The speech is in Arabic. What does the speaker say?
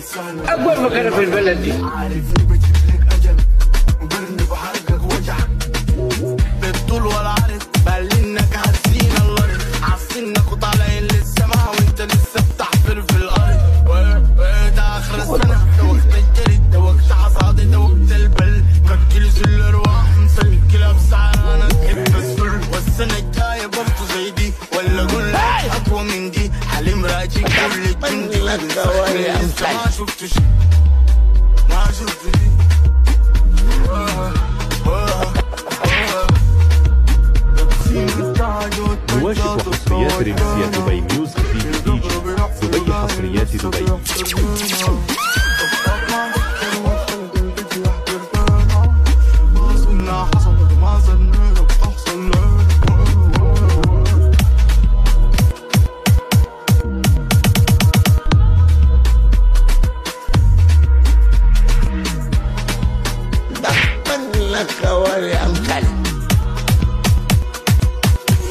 اكبر مكان في البلد دي. عارفني بتجيب لك اجل وبرني بحرقك وجع بالطول ولا عارف بقلنك هتسين الارض عالسنك وطالعين للسما وانت لسه بتحفر في الارض. ده اخر السنه ده وقت الجريد ده وقت حصادي ده وقت البل كالكيلز الارواح مسلكلها بسعرانه تحب السر والسنه الجايه برضه زي دي ولا اقول لك اقوى من دي حليم راجي كل الجندي لسه ما شفت شي ما شفت شي. نواشف حصريات ريمسية دبي ميوزك في دي دبي حصريات دبي. لك